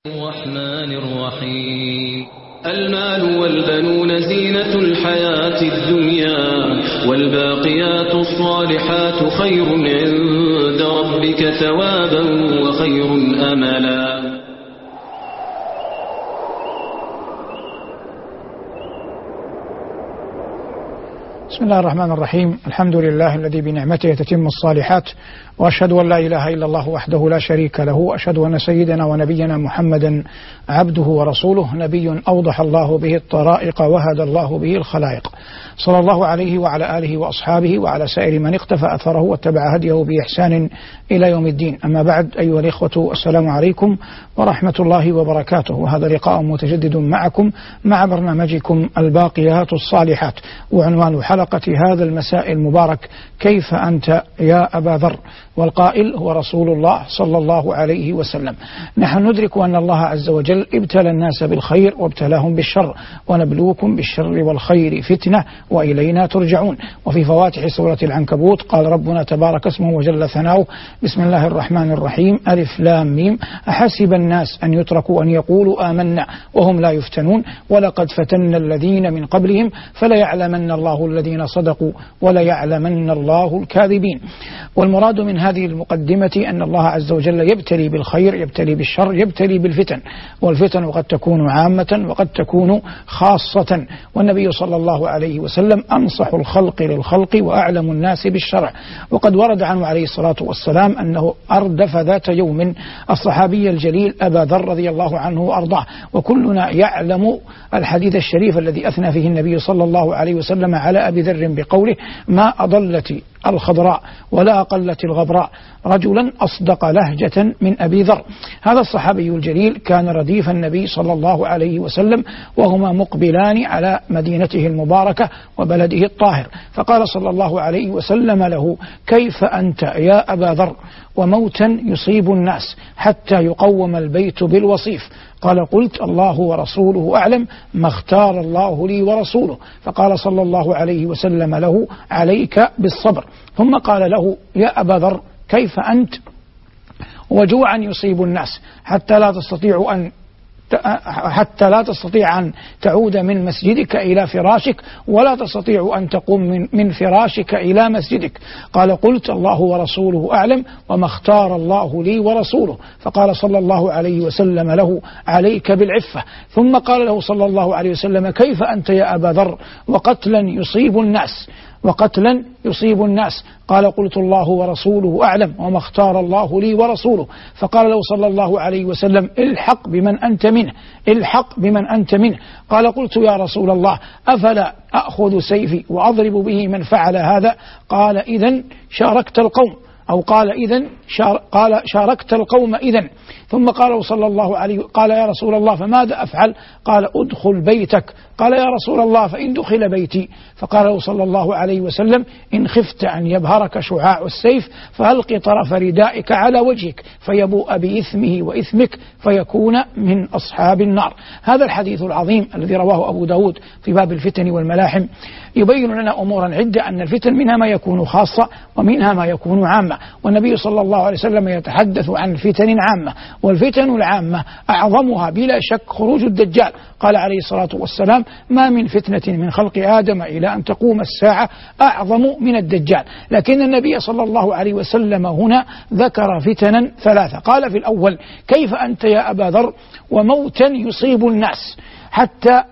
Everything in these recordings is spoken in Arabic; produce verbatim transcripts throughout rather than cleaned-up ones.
الرحمن الرحيم. المال والبنون زينة الحياة الدنيا، والباقيات الصالحات خير عند ربك ثوابا وخير أملا. بسم الله الرحمن الرحيم. الحمد لله الذي بنعمته تتم الصالحات، وأشهد أن لا إله إلا الله وحده لا شريك له، وأشهد أن سيدنا ونبينا محمدا عبده ورسوله، نبي أوضح الله به الطرائق وهدى الله به الخلائق، صلى الله عليه وعلى آله وأصحابه وعلى سائر من اقتفى أثره واتبع هديه بإحسان إلى يوم الدين. أما بعد، أيها الإخوة، السلام عليكم ورحمة الله وبركاته، وهذا لقاء متجدد معكم مع برنامجكم الباقيات الصالحات، وعنوان حلقة هذا المساء المبارك: كيف أنت يا أبا ذر؟ والقائل هو رسول الله صلى الله عليه وسلم. نحن ندرك أن الله عز وجل ابتلى الناس بالخير وابتلاهم بالشر، ونبلوكم بالشر والخير فتنة وإلينا ترجعون. وفي فواتح سورة العنكبوت قال ربنا تبارك اسمه وجل ثناؤه: بسم الله الرحمن الرحيم، ألف لام ميم، أحسب الناس أن يتركوا أن يقولوا آمنا وهم لا يفتنون، ولقد فتنا الذين من قبلهم فليعلمن الله الذين صدقوا وليعلمن الله الكاذبين. والمراد من هذه المقدمة أن الله عز وجل يبتلي بالخير، يبتلي بالشر، يبتلي بالفتن، والفتن قد تكون عامة وقد تكون خاصة. والنبي صلى الله عليه وسلم أنصح الخلق للخلق وأعلم الناس بالشرع، وقد ورد عنه عليه الصلاة والسلام أنه أردف ذات يوم الصحابي الجليل أبا ذر رضي الله عنه وأرضاه. وكلنا يعلم الحديث الشريف الذي أثنى فيه النبي صلى الله عليه وسلم على أبي ذر بقوله: ما أضلت الخضراء ولا أقلت الغبراء رجلا أصدق لهجة من أبي ذر. هذا الصحابي الجليل كان رديف النبي صلى الله عليه وسلم، وهما مقبلان على مدينته المباركة وبلده الطاهر، فقال صلى الله عليه وسلم له: كيف أنت يا أبا ذر وموتا يصيب الناس حتى يقوم البيت بالوصيف؟ قال: قلت: الله ورسوله أعلم، ما اختار الله لي ورسوله. فقال صلى الله عليه وسلم له: عليك بالصبر. ثم قال له: يا أبا ذر، كيف أنت وجوعا يصيب الناس حتى لا تستطيع أن حتى لا تستطيع أن تعود من مسجدك إلى فراشك، ولا تستطيع أن تقوم من, من فراشك إلى مسجدك؟ قال: قلت: الله ورسوله أعلم، وما اختار الله لي ورسوله. فقال صلى الله عليه وسلم له: عليك بالعفة. ثم قال له صلى الله عليه وسلم: كيف أنت يا أبا ذر وقتلا يصيب الناس وقتلا يصيب الناس؟ قال: قلت: الله ورسوله أعلم، وما اختار الله لي ورسوله. فقال له صلى الله عليه وسلم: الحق بمن أنت منه، الحق بمن أنت منه. قال: قلت: يا رسول الله، أفلا أخذ سيفي وأضرب به من فعل هذا؟ قال: إذن شاركت القوم، أو قال إذن شار قال شاركت القوم إذن. ثم قال صلى الله عليه قال: يا رسول الله، فماذا أفعل؟ قال: أدخل بيتك. قال: يا رسول الله، فإن دخل بيتي؟ فقال صلى الله عليه وسلم: إن خفت أن يبهرك شعاع السيف فألق طرف ردائك على وجهك فيبوء بإثمه وإثمك فيكون من أصحاب النار. هذا الحديث العظيم الذي رواه أبو داود في باب الفتن والملاحم يبين لنا أمورا عدة، أن الفتن منها ما يكون خاصة ومنها ما يكون عامة. والنبي صلى الله عليه وسلم يتحدث عن فتن عامة، والفتن العامة أعظمها بلا شك خروج الدجال. قال عليه الصلاة والسلام: ما من فتنة من خلق آدم إلى أن تقوم الساعة أعظم من الدجال. لكن النبي صلى الله عليه وسلم هنا ذكر فتنا ثلاثة. قال في الأول: كيف أنت يا أبا ذر وموتا يصيب الناس حتى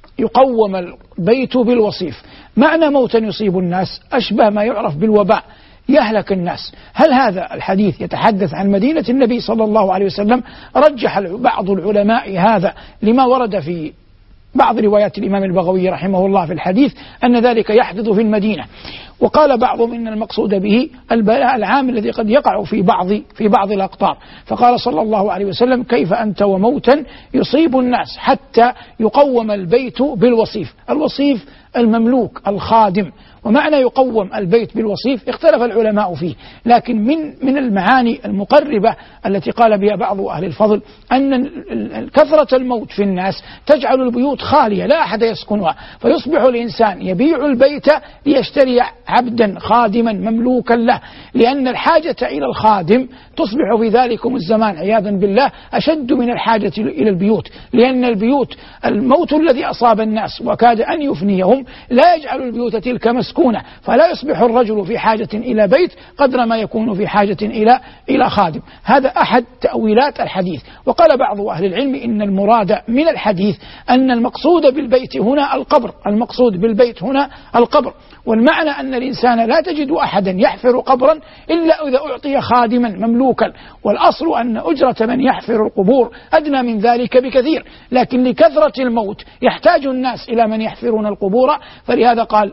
يقوم البيت بالوصيف. معنى موتا يصيب الناس أشبه ما يعرف بالوباء، يهلك الناس. هل هذا الحديث يتحدث عن مدينة النبي صلى الله عليه وسلم؟ رجح بعض العلماء هذا لما ورد في بعض روايات الإمام البغوي رحمه الله في الحديث أن ذلك يحدث في المدينة. وقال بعضهم إن المقصود به البلاء العام الذي قد يقع في بعض في بعض الأقطار. فقال صلى الله عليه وسلم: كيف أنت وموتا يصيب الناس حتى يقوم البيت بالوصيف. الوصيف المملوك الخادم، ومعنى يقوم البيت بالوصيف اختلف العلماء فيه، لكن من من المعاني المقربة التي قال بها بعض أهل الفضل أن كثرة الموت في الناس تجعل البيوت خالية لا أحد يسكنها، فيصبح الإنسان يبيع البيت ليشتري عبدا خادما مملوكا له، لأن الحاجة إلى الخادم تصبح في ذلكم الزمان عياذا بالله أشد من الحاجة إلى البيوت، لأن البيوت الموت الذي أصاب الناس وكاد أن يفنيهم لا يجعل البيوت تلك مسكونة، فلا يصبح الرجل في حاجة إلى بيت قدر ما يكون في حاجة إلى إلى خادم. هذا أحد تأويلات الحديث. وقال بعض أهل العلم إن المراد من الحديث أن المقصود بالبيت هنا القبر، المقصود بالبيت هنا القبر، والمعنى أن الإنسان لا تجد أحدا يحفر قبرا إلا إذا أعطي خادما مملوكا، والأصل أن أجرة من يحفر القبور أدنى من ذلك بكثير، لكن لكثرة الموت يحتاج الناس إلى من يحفرون القبور، فلهذا قال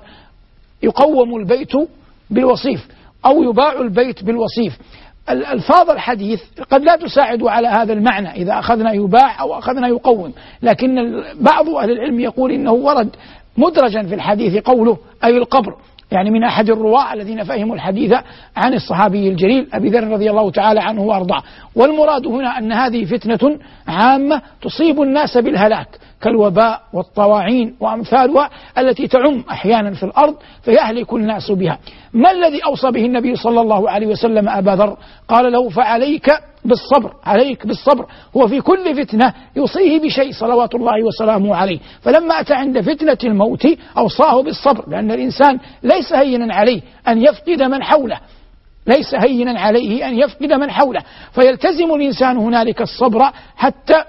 يقوم البيت بالوصيف أو يباع البيت بالوصيف. الألفاظ الحديث قد لا تساعد على هذا المعنى إذا أخذنا يباع أو أخذنا يقوم، لكن بعض أهل العلم يقول إنه ورد مدرجا في الحديث قوله أي القبر، يعني من أحد الرواة الذين فهموا الحديث عن الصحابي الجليل أبي ذر رضي الله تعالى عنه وأرضاه. والمراد هنا أن هذه فتنة عامة تصيب الناس بالهلاك كالوباء والطواعين وأمثالها التي تعم أحيانا في الأرض فيهلك الناس بها. ما الذي أوصى به النبي صلى الله عليه وسلم أبا ذر؟ قال له فعليك بالصبر، عليك بالصبر. هو في كل فتنة يوصيه بشيء صلوات الله وسلامه عليه، فلما أتى عند فتنة الموت أوصاه بالصبر، لأن الإنسان ليس هينا عليه أن يفقد من حوله، ليس هينا عليه أن يفقد من حوله، فيلتزم الإنسان هنالك الصبر حتى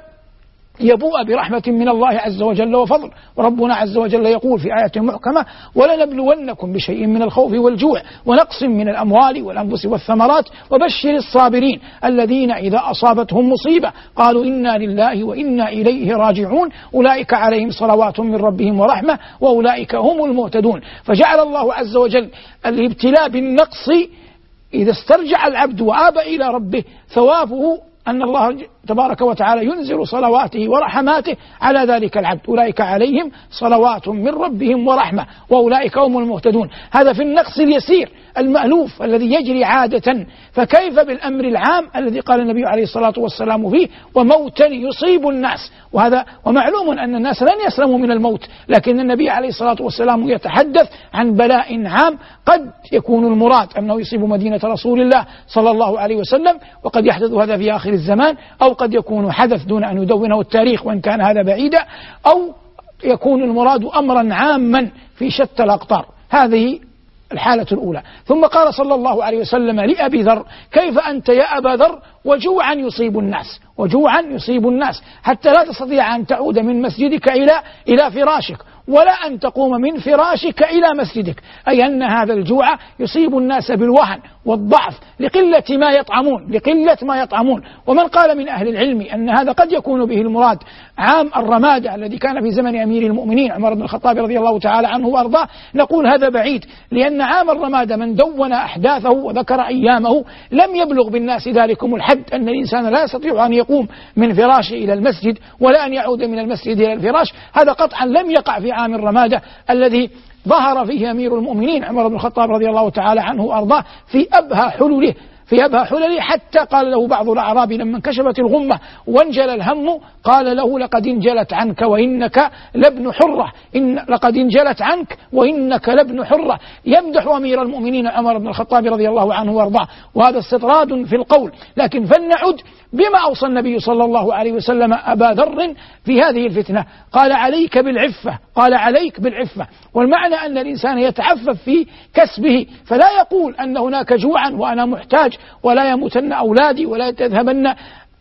يبوء برحمة من الله عز وجل وفضل. وربنا عز وجل يقول في آية محكمة ولنبلونكم بشيء من الخوف والجوع ونقص من الأموال والأنفس والثمرات وبشر الصابرين الذين إذا أصابتهم مصيبة قالوا إنا لله وإنا إليه راجعون أولئك عليهم صلوات من ربهم ورحمة وأولئك هم المهتدون. فجعل الله عز وجل الابتلاء بالنقص إذا استرجع العبد وآب إلى ربه ثوابه أن الله تبارك وتعالى ينزل صلواته ورحماته على ذلك العبد، أولئك عليهم صلوات من ربهم ورحمة وأولئك هم المهتدون. هذا في النقص اليسير المألوف الذي يجري عادة، فكيف بالأمر العام الذي قال النبي عليه الصلاة والسلام فيه وموتا يصيب الناس؟ وهذا ومعلوم أن الناس لن يسلموا من الموت، لكن النبي عليه الصلاة والسلام يتحدث عن بلاء عام قد يكون المراد أنه يصيب مدينة رسول الله صلى الله عليه وسلم، وقد يحدث هذا في آخر الزمان، أو قد يكون حدث دون أن يدونه التاريخ وإن كان هذا بعيدا، أو يكون المراد أمرا عاما في شتى الأقطار. هذه الحالة الأولى. ثم قال صلى الله عليه وسلم لأبي ذر كيف أنت يا أبا ذر وجوعا يصيب الناس، وجوعا يصيب الناس حتى لا تستطيع أن تعود من مسجدك إلى إلى فراشك ولا أن تقوم من فراشك إلى مسجدك، أي أن هذا الجوع يصيب الناس بالوهن والضعف لقلة ما يطعمون لقلة ما يطعمون. ومن قال من أهل العلم أن هذا قد يكون به المراد عام الرمادة الذي كان في زمن أمير المؤمنين عمر بن الخطاب رضي الله تعالى عنه وأرضاه، نقول هذا بعيد، لأن عام الرمادة من دون أحداثه وذكر أيامه لم يبلغ بالناس ذلكم الحد أن الإنسان لا يستطيع أن يقوم من فراشه إلى المسجد ولا أن يعود من المسجد إلى الفراش. هذا قطعا لم يقع في عام الرمادة الذي ظهر فيه أمير المؤمنين عمر بن الخطاب رضي الله تعالى عنه وأرضاه في أبهى حلوله في أبهى حلله، حتى قال له بعض الأعراب لما انكشفت الغمة وانجل الهم قال له لقد انجلت عنك وإنك لابن حرة، إن لقد انجلت عنك وإنك لابن حرة، يمدح أمير المؤمنين عمر بن الخطاب رضي الله عنه وارضاه. وهذا استطراد في القول. لكن فلنعد بما أوصى النبي صلى الله عليه وسلم أبا ذر في هذه الفتنة، قال عليك بالعفة، قال عليك بالعفة، والمعنى أن الإنسان يتعفف في كسبه، فلا يقول أن هناك جوعا وأنا محتاج ولا يموتن أولادي ولا تذهبن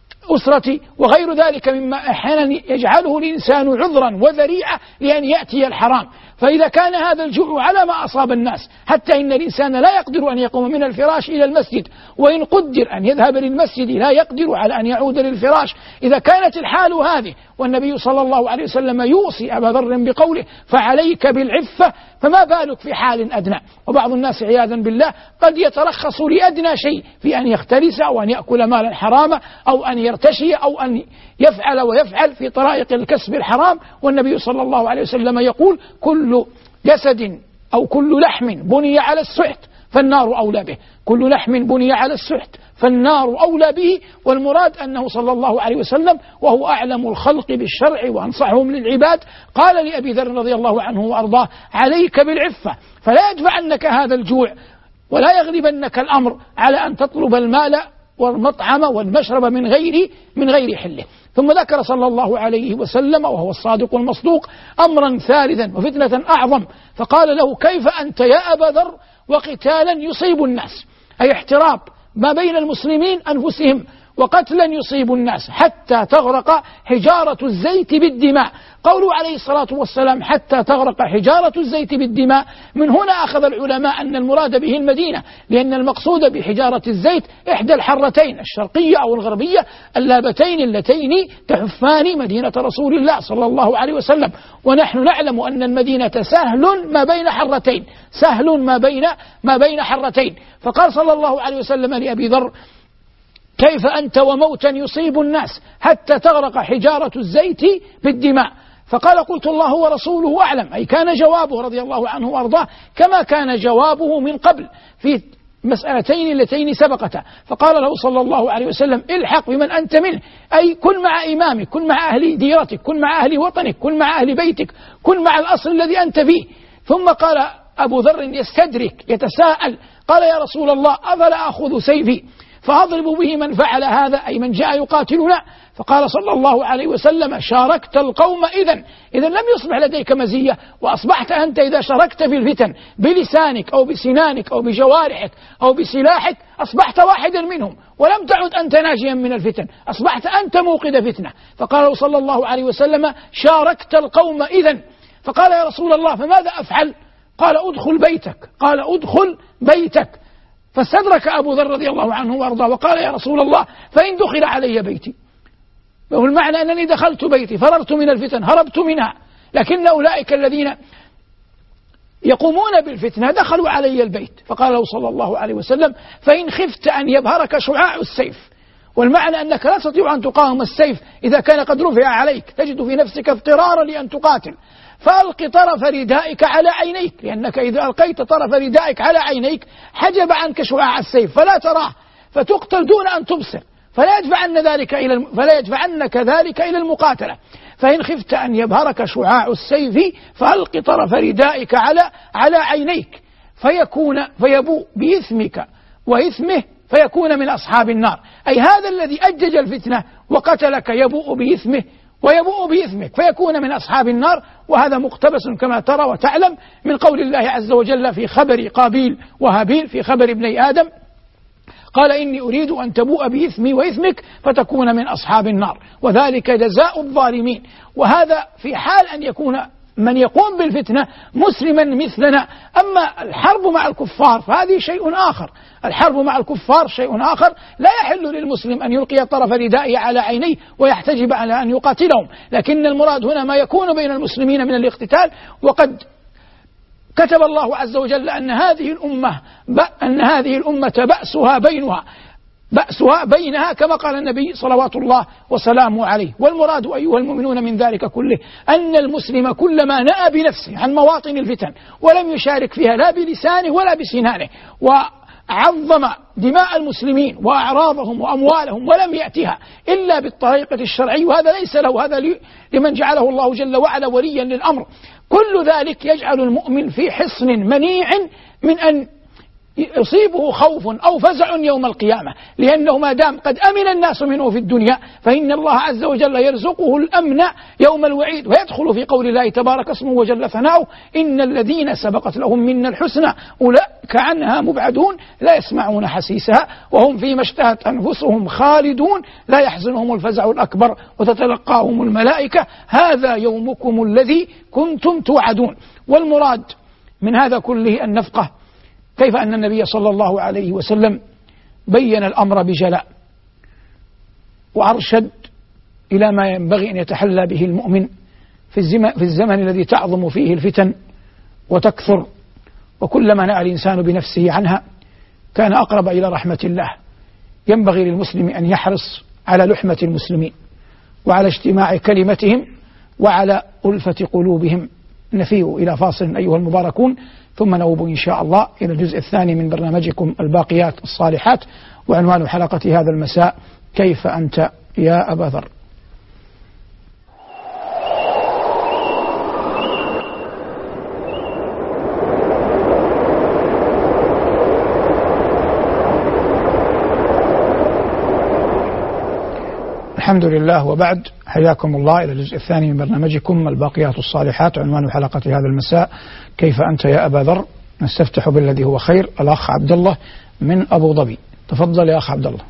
أسرتي وغير ذلك مما أحيانا يجعله الإنسان عذرا وذريعة لأن يأتي الحرام. فإذا كان هذا الجوع على ما أصاب الناس حتى إن الإنسان لا يقدر أن يقوم من الفراش إلى المسجد، وإن قدر أن يذهب للمسجد لا يقدر على أن يعود للفراش، إذا كانت الحال هذه والنبي صلى الله عليه وسلم يوصي أبا ذر بقوله فعليك بالعفة، فما بالك في حال أدنى؟ وبعض الناس عياذا بالله قد يترخص لأدنى شيء في أن يختلس أو أن يأكل مالا حراما أو أن يرتشي أو أن يفعل ويفعل في طرائق الكسب الحرام. والنبي صلى الله عليه وسلم يقول كل جسد أو كل لحم بني على السحت فالنار أولى به، كل لحم بني على السحت فالنار أولى به. والمراد أنه صلى الله عليه وسلم وهو أعلم الخلق بالشرع وأنصحهم للعباد قال لأبي ذر رضي الله عنه وأرضاه: عليك بالعفة، فلا يدفعنك هذا الجوع ولا يغلبنك الأمر على أن تطلب المال والمطعم والمشرب من غير من غير حله. ثم ذكر صلى الله عليه وسلم وهو الصادق المصدوق أمرا ثالثا وفتنة أعظم، فقال له: كيف أنت يا أبا ذر وقتالا يصيب الناس، أي احتراب ما بين المسلمين أنفسهم وقتلا يصيب الناس حتى تغرق حجارة الزيت بالدماء. قوله عليه الصلاة والسلام حتى تغرق حجارة الزيت بالدماء، من هنا أخذ العلماء أن المراد به المدينة، لأن المقصود بحجارة الزيت إحدى الحرتين الشرقية أو الغربية اللابتين اللتين تحفان مدينة رسول الله صلى الله عليه وسلم. ونحن نعلم أن المدينة سهل ما بين حرتين، سهل ما بين ما بين حرتين. فقال صلى الله عليه وسلم لأبي ذر: كيف أنت وموتا يصيب الناس حتى تغرق حجارة الزيت بالدماء؟ فقال: قلت الله ورسوله أعلم، أي كان جوابه رضي الله عنه وأرضاه كما كان جوابه من قبل في مسألتين اللتين سبقتا. فقال له صلى الله عليه وسلم: الحق بمن أنت منه، أي كن مع إمامك، كن مع أهل ديرتك، كن مع أهل وطنك، كن مع أهل بيتك، كن مع الأصل الذي أنت فيه. ثم قال أبو ذر يستدرك يتساءل، قال: يا رسول الله أفلا أخذ سيفي فأضرب به من فعل هذا، أي من جاء يقاتلنا؟ فقال صلى الله عليه وسلم: شاركت القوم إذن، إذن لم يصبح لديك مزية، وأصبحت أنت إذا شاركت في الفتن بلسانك أو بسنانك أو بجوارحك أو بسلاحك أصبحت واحدا منهم، ولم تعد أنت ناجيا من الفتن، أصبحت أنت موقد فتنة. فقال صلى الله عليه وسلم: شاركت القوم إذن. فقال: يا رسول الله فماذا أفعل؟ قال: أدخل بيتك، قال: أدخل بيتك. فاستدرك أبو ذر رضي الله عنه وأرضاه وقال: يا رسول الله فإن دخل علي بيتي، والمعنى أنني دخلت بيتي فررت من الفتن هربت منها، لكن أولئك الذين يقومون بالفتنة دخلوا علي البيت. فقال له صلى الله عليه وسلم: فإن خفت أن يبهرك شعاع السيف، والمعنى أنك لا تستطيع أن تقاوم السيف إذا كان قد رفع عليك، تجد في نفسك اضطرارا لأن تقاتل، فألق طرف ردائك على عينيك، لأنك إذا ألقيت طرف ردائك على عينيك حجب عنك شعاع السيف فلا تراه، فتقتل دون أن تبصر، فلا يدفعن ذلك إلى الم... فلا يدفعنك ذلك إلى المقاتلة. فإن خفت أن يبهرك شعاع السيف فألق طرف ردائك على على عينيك فيكون فيبوء بإثمك وإثمه فيكون من أصحاب النار، أي هذا الذي أجج الفتنة وقتلك يبوء بإثمه ويبوء بإثمك فيكون من أصحاب النار. وهذا مقتبس كما ترى وتعلم من قول الله عز وجل في خبر قابيل وهابيل في خبر ابني آدم، قال: إني أريد أن تبوء بإثمي وإثمك فتكون من أصحاب النار، وذلك جزاء الظالمين. وهذا في حال أن يكون من يقوم بالفتنة مسلما مثلنا. أما الحرب مع الكفار فهذه شيء آخر، الحرب مع الكفار شيء آخر، لا يحل للمسلم أن يلقي طرف ردائه على عينيه ويحتجب على أن يقاتلهم، لكن المراد هنا ما يكون بين المسلمين من الاقتتال. وقد كتب الله عز وجل أن هذه الأمة أن هذه الأمة بأسها بينها بأسها بينها كما قال النبي صلوات الله وسلامه عليه. والمراد أيها المؤمنون من ذلك كله أن المسلم كلما نأى بنفسه عن مواطن الفتن ولم يشارك فيها لا بلسانه ولا بسنانه، وعظم دماء المسلمين وأعراضهم وأموالهم ولم يأتها إلا بالطريقة الشرعية، وهذا ليس له، هذا لمن جعله الله جل وعلا وليا للأمر، كل ذلك يجعل المؤمن في حصن منيع من أن يصيبه خوف أو فزع يوم القيامة، لأنه ما دام قد أمن الناس منه في الدنيا فإن الله عز وجل يرزقه الأمن يوم الوعيد. ويدخل في قول الله تبارك اسمه وجل ثناؤه: إن الذين سبقت لهم منا الحسنى أولئك عنها مبعدون لا يسمعون حسيسها وهم فيما اشتهت أنفسهم خالدون لا يحزنهم الفزع الأكبر وتتلقاهم الملائكة هذا يومكم الذي كنتم توعدون. والمراد من هذا كله أن نفقه كيف أن النبي صلى الله عليه وسلم بين الأمر بجلاء وأرشد إلى ما ينبغي أن يتحلى به المؤمن في الزمن الذي تعظم فيه الفتن وتكثر، وكلما نأى الإنسان بنفسه عنها كان أقرب إلى رحمة الله. ينبغي للمسلم أن يحرص على لحمة المسلمين وعلى اجتماع كلمتهم وعلى ألفة قلوبهم نفيء إلى فاصل أيها المباركون، ثم نعود إن شاء الله إلى الجزء الثاني من برنامجكم الباقيات الصالحات، وعنوان حلقة هذا المساء: كيف أنت يا أبا ذر؟ الحمد لله، وبعد، حياكم الله إلى الجزء الثاني من برنامجكم الباقيات الصالحات، عنوان حلقة هذا المساء: كيف أنت يا أبا ذر؟ نستفتح بالذي هو خير، الأخ عبد الله من أبو ظبي. تفضل يا أخ عبد الله.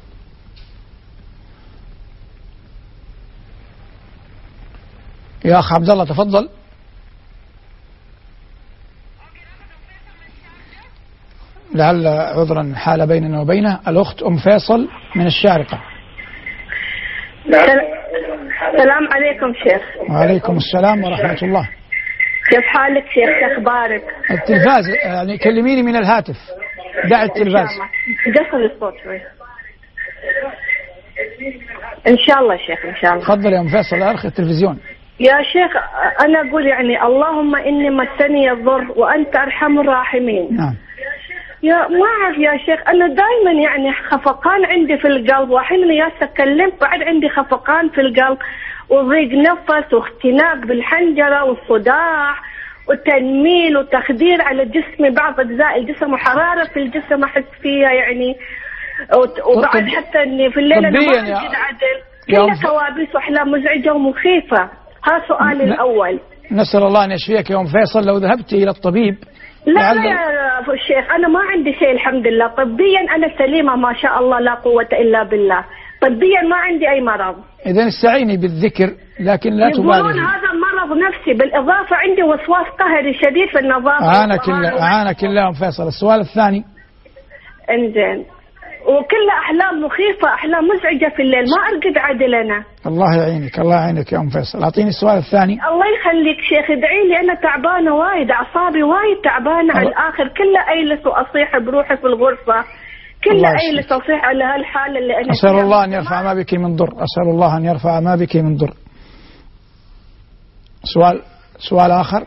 يا أخ عبد الله تفضل. لعل عذرا حال بيننا وبينه. الأخت أم فيصل من الشارقة. السلام عليكم شيخ. وعليكم السلام ورحمة الله. كيف حالك شيخ؟ أخبارك؟ التلفاز يعني كلميني من الهاتف، دع التلفاز. قصر الصوت شوي. إن شاء الله شيخ إن شاء الله. تفضل يا أم فيصل، أرخي التلفزيون. يا شيخ أنا أقول يعني اللهم إني مسني الضر وأنت أرحم الراحمين. نعم. يا ما أعرف يا شيخ، أنا دائما يعني خفقان عندي في القلب، وأحيانا يا تكلمت بعد عندي خفقان في القلب وضيق نفس واختناق بالحنجرة والصداع وتنميل وتخدير على جسمي، بعض أجزاء الجسم، وحرارة في الجسم أحس فيها يعني، وبعد حتى إني في الليل أنا ما أجد عدل، كلها كوابيس وأحلام مزعجة ومخيفة. هذا سؤالي الأول. نسأل الله أن يشفيك يا أم فيصل. لو ذهبت إلى الطبيب. لا لا يا شيخ، أنا ما عندي شيء الحمد لله، طبيا أنا سليمة ما شاء الله، لا قوة إلا بالله، طبيا ما عندي أي مرض. إذن استعيني بالذكر لكن لا تبالغي. يقولون هذا مرض نفسي، بالإضافة عندي وسواس قهري شديد في النظافة. أعانك الله، أعانك الله أم فيصل. السؤال الثاني. إنزين. وكل أحلام مخيفة، أحلام مزعجة في الليل، ما أرقد عدل أنا. الله يعينك، الله يعينك يا أم فيصل. أعطيني السؤال الثاني. الله يخليك شيخ، ادعي لي، أنا تعبانة وايد، أعصابي وايد تعبانة على الآخر، كلها أيلس وأصيح بروحي في الغرفة، كلها أيلس أصيح على هالحالة اللي أنا أسأل الله أن يرفع ما بك من ضر، أسأل الله أن يرفع ما بك من ضر. سؤال سؤال آخر.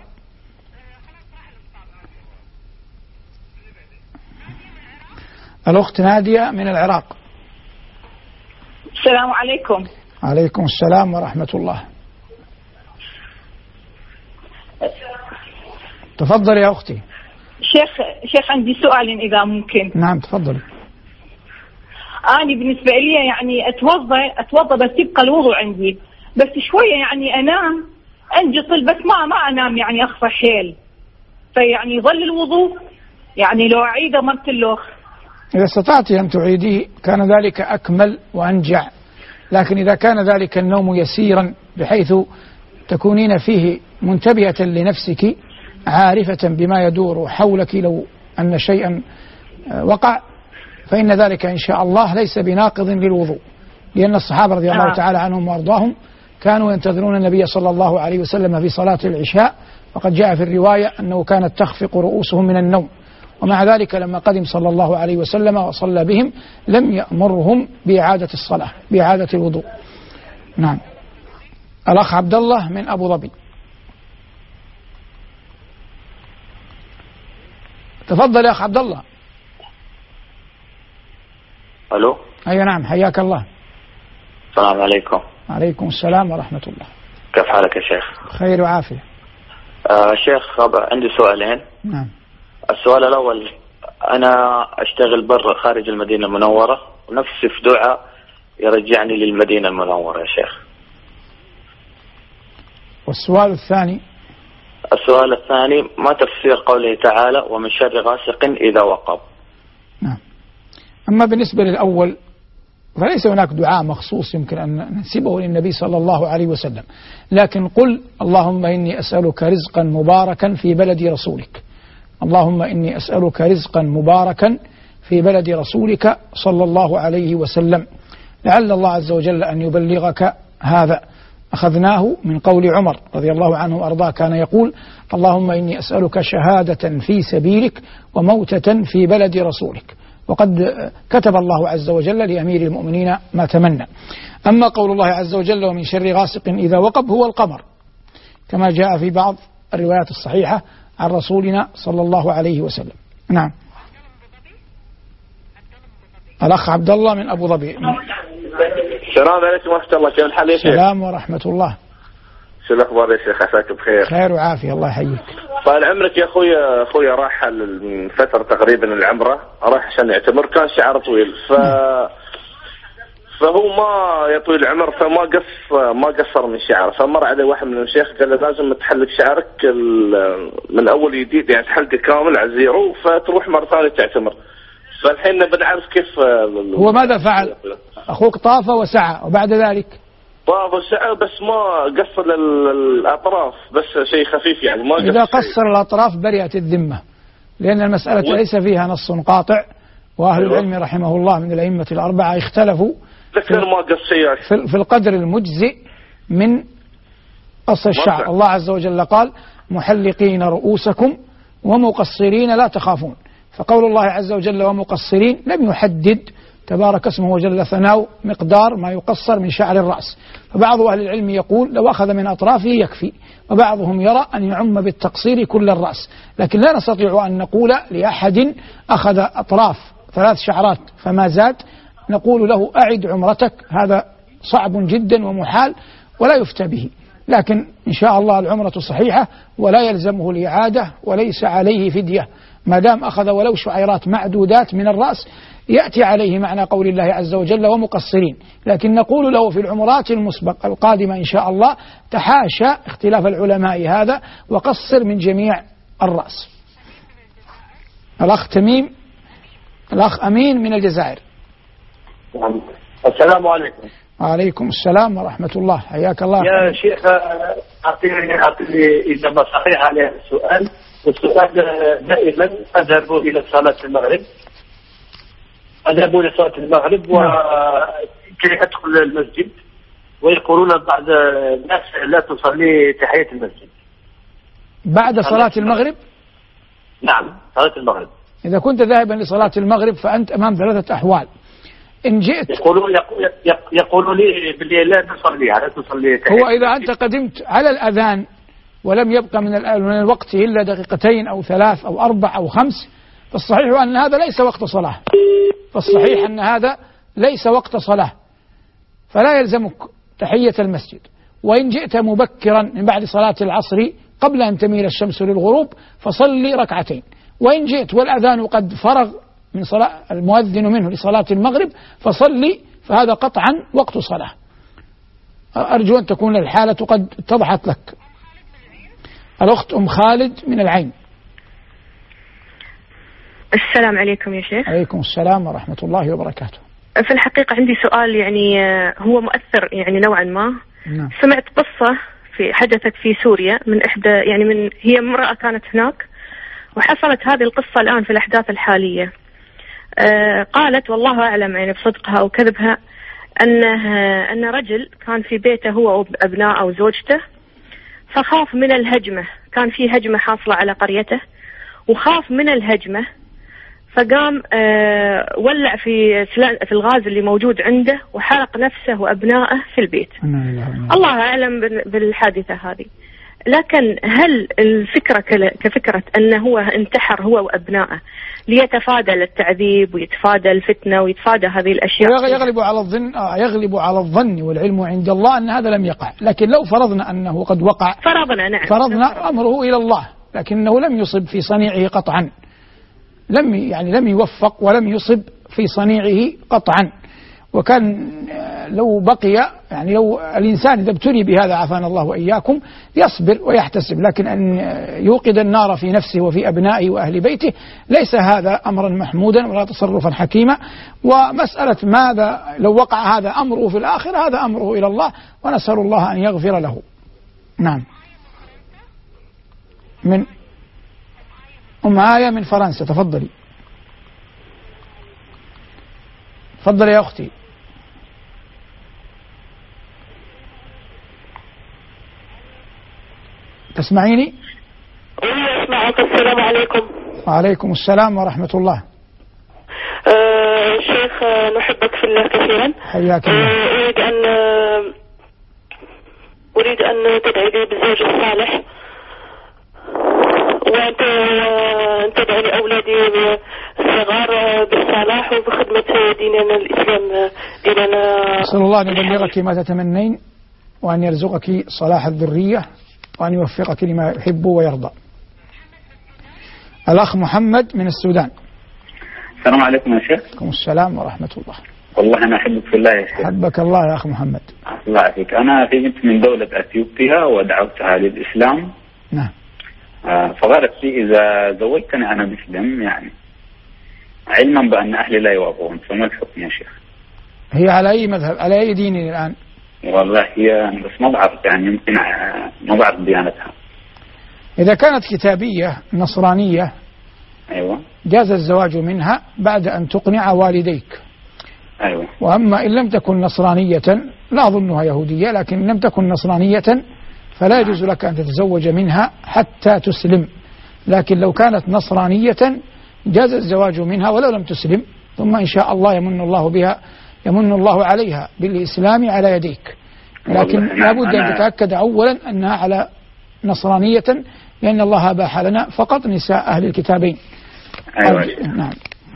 الأخت نادية من العراق. السلام عليكم. عليكم السلام ورحمة الله. تفضل يا أختي. شيخ شيخ عندي سؤال إذا ممكن. نعم تفضل. أنا بالنسبة لي يعني أتوضأ أتوضأ بس يبقى الوضوء عندي، بس شوية يعني أنام أنجطل، بس ما ما أنام يعني أخفى حيل، فيعني يظل الوضوء يعني لو أعيده مرة الأخ. إذا استطعت أن تعيديه كان ذلك أكمل وأنجع، لكن إذا كان ذلك النوم يسيرا بحيث تكونين فيه منتبهة لنفسك عارفة بما يدور حولك لو أن شيئا وقع، فإن ذلك إن شاء الله ليس بناقض للوضوء، لأن الصحابة رضي الله تعالى عنهم وأرضاهم كانوا ينتظرون النبي صلى الله عليه وسلم في صلاة العشاء، وقد جاء في الرواية أنه كانت تخفق رؤوسهم من النوم، ومع ذلك لما قدم صلى الله عليه وسلم وصلى بهم لم يأمرهم بإعادة الصلاة، بإعادة الوضوء. نعم. الأخ عبد الله من أبو ظبي. تفضل يا أخ عبد الله. ألو. أي نعم، حياك الله. السلام عليكم. عليكم السلام ورحمة الله. كيف حالك يا شيخ؟ خير وعافية. آه شيخ عندي سؤالين. نعم. السؤال الأول، أنا أشتغل برا خارج المدينة المنورة، ونفسي في دعاء يرجعني للمدينة المنورة يا شيخ. والسؤال الثاني. السؤال الثاني، ما تفسير قوله تعالى ومن شر غاسق إذا وقب؟ نعم. أما بالنسبة للأول فليس هناك دعاء مخصوص يمكن أن ننسبه للنبي صلى الله عليه وسلم، لكن قل اللهم إني أسألك رزقا مباركا في بلد رسولك، اللهم إني أسألك رزقا مباركا في بلد رسولك صلى الله عليه وسلم، لعل الله عز وجل أن يبلغك هذا. أخذناه من قول عمر رضي الله عنه وأرضاه، كان يقول اللهم إني أسألك شهادة في سبيلك وموتة في بلد رسولك، وقد كتب الله عز وجل لأمير المؤمنين ما تمنى. أما قول الله عز وجل ومن شر غاسق إذا وقب هو القمر، كما جاء في بعض الروايات الصحيحة عن رسولنا صلى الله عليه وسلم. نعم. الأخ عبد الله من أبو ظبي. السلام عليكم ورحمة الله، كيف الحال يا شيخ؟ السلام ورحمة الله. شو الأخبار يا شيخ؟ عساك بخير. خير وعافية، الله يحييك. طال عمرك يا أخوي، أخوي راح من فترة تقريبا العمرة، راح عشان يعتمر، كان شعره طويل ف فهو ما يطوي العمر فما قص ما قصر من شعره، فمر عليه واحد من الشيخ قال له لازم تحلق شعرك من أول جديد، يعني تحلقه كامل على الزيرو فتروح مرة ثانية تعتمر. فالحين بنعرف كيف هو ماذا فعل؟ أخوك طاف وسعى وبعد ذلك طاف وسعى بس ما قصر الأطراف، بس شيء خفيف يعني ما قصر. إذا قصر الأطراف برئت الذمة، لأن المسألة و... ليس فيها نص قاطع، وأهل أيوة. العلم رحمه الله من الأئمة الأربعة اختلفوا في, ما في, في القدر المجزئ من قص الشعر. الله عز وجل قال محلقين رؤوسكم ومقصرين لا تخافون، فقول الله عز وجل ومقصرين لم يحدد تبارك اسمه وجل ثناؤه مقدار ما يقصر من شعر الرأس. فبعض أهل العلم يقول لو أخذ من أطرافه يكفي، وبعضهم يرى أن يعم بالتقصير كل الرأس، لكن لا نستطيع أن نقول لأحد أخذ أطراف ثلاث شعرات فما زاد نقول له أعد عمرتك، هذا صعب جدا ومحال ولا يفتى به، لكن إن شاء الله العمرة صحيحة ولا يلزمه الإعادة وليس عليه فدية، ما دام أخذ ولو شعيرات معدودات من الرأس يأتي عليه معنى قول الله عز وجل ومقصرين. لكن نقول له في العمرات المسبق القادمة إن شاء الله تحاشى اختلاف العلماء هذا وقصر من جميع الرأس. الأخ تميم الأخ أمين من الجزائر. السلام عليكم. وعليكم السلام ورحمة الله، حياك الله. يا شيخ أعطيني أعطيني إجابة صحيحة على السؤال، والسؤال دائما أذهب إلى صلاة المغرب أذهب إلى صلاة المغرب وكي أدخل المسجد ويقولون بعض الناس لا تصلي تحية المسجد بعد صلاة المغرب. نعم صلاة المغرب. إذا كنت ذاهبا لصلاة المغرب فأنت أمام ثلاثة أحوال. إن جئت يقولوا يقولوا لي باللي لا تصليها لا تصلي تحية. هو إذا أنت قدمت على الأذان ولم يبقى من من الوقت إلا دقيقتين أو ثلاث أو أربع أو خمس، فالصحيح أن هذا ليس وقت صلاة، فالصحيح أن هذا ليس وقت صلاة، فلا يلزمك تحية المسجد. وإن جئت مبكرا من بعد صلاة العصر قبل أن تميل الشمس للغروب فصلي ركعتين، وإن جئت والأذان قد فرغ من صلاة المؤذن منه لصلاة المغرب فصلي، فهذا قطعا وقت صلاة. أرجو أن تكون الحالة قد اتضحت لك. الأخت أم خالد من العين. السلام عليكم يا شيخ. عليكم السلام ورحمة الله وبركاته. في الحقيقة عندي سؤال يعني هو مؤثر يعني نوعا ما. نعم. سمعت قصة في حدثت في سوريا من إحدى يعني من هي امرأة كانت هناك، وحصلت هذه القصة الآن في الأحداث الحالية. آه قالت والله أعلم يعني بصدقها أو كذبها أنه أن رجل كان في بيته هو وأبناءه وزوجته، فخاف من الهجمة، كان في هجمة حاصلة على قريته وخاف من الهجمة، فقام آه ولع في في الغاز اللي موجود عنده وحرق نفسه وأبنائه في البيت. الله أعلم بالحادثة هذه، لكن هل الفكرة كفكرة أنه هو انتحر هو وأبنائه ليتفادى التعذيب ويتفادى الفتنة ويتفادى هذه الأشياء؟ يغلب على الظن يغلب على الظن والعلم عند الله أن هذا لم يقع، لكن لو فرضنا أنه قد وقع فرضنا نعم فرضنا أمره إلى الله، لكنه لم يصب في صنيعه قطعا، لم يعني لم يوفق ولم يصب في صنيعه قطعا. وكان لو بقي يعني لو الإنسان إذا ابتلي بهذا عافانا الله وإياكم يصبر ويحتسب، لكن أن يوقد النار في نفسه وفي أبنائه وأهل بيته ليس هذا أمرا محمودا ولا تصرفا حكيما. ومسألة ماذا لو وقع هذا أمره في الآخر هذا أمره إلى الله، ونسأل الله أن يغفر له. نعم. من أم آية من فرنسا، تفضلي. تفضلي يا أختي. تسمعيني؟ أسمعك. السلام عليكم. وعليكم السلام ورحمة الله. أه شيخ نحبك في الله كثيرا. حياك الله. أه أريد أن أريد أن تدعي لي بالزوج الصالح. وأنت تدعو لأولادي الصغار بالصلاح وبخدمة ديننا الإسلام ديننا. أسأل الله أن يبلغك ما تتمنين وأن يرزقك صلاح الذرية وأن يوفقك لما يحب ويرضى. الأخ محمد من السودان. السلام عليكم يا شيخ. عليكم السلام ورحمة الله. والله أنا أحبك في الله يا شيخ. حبك الله يا أخ محمد. الله يعافيك. أنا جئت من دولة أثيوبيا ودعوتها للإسلام. نعم. آه فقالت لي إذا زوجتني أنا مسلم يعني علما بأن أهلي لا يوافقون، فما الحكم يا شيخ؟ هي على أي مذهب؟ على أي دين الآن؟ والله هي بس ما بعرف يعني يمكن ما بعرف ديانتها. إذا كانت كتابية نصرانية أيوة جاز الزواج منها بعد أن تقنع والديك. أيوة. وأما إن لم تكن نصرانية، لا أظنها يهودية، لكن إن لم تكن نصرانية فلا يجوز لك أن تتزوج منها حتى تسلم. لكن لو كانت نصرانية جاز الزواج منها ولو لم تسلم، ثم إن شاء الله يمن الله بها يمن الله عليها بالإسلام على يديك. لكن لابد أن تتأكد أولا أنها على نصرانية، لأن الله أباح لنا فقط نساء أهل الكتابين. أيوة. نعم.